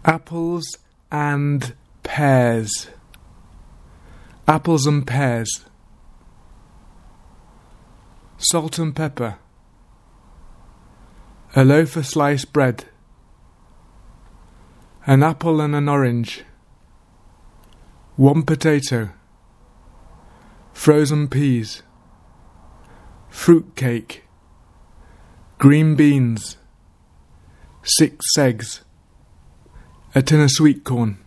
Apples and pears. Apples and pears. Salt and pepper. A loaf of sliced bread. An apple and an orange. 1 potato. Frozen peas. Fruit cake. Green beans. 6 eggs. A tin of sweet corn.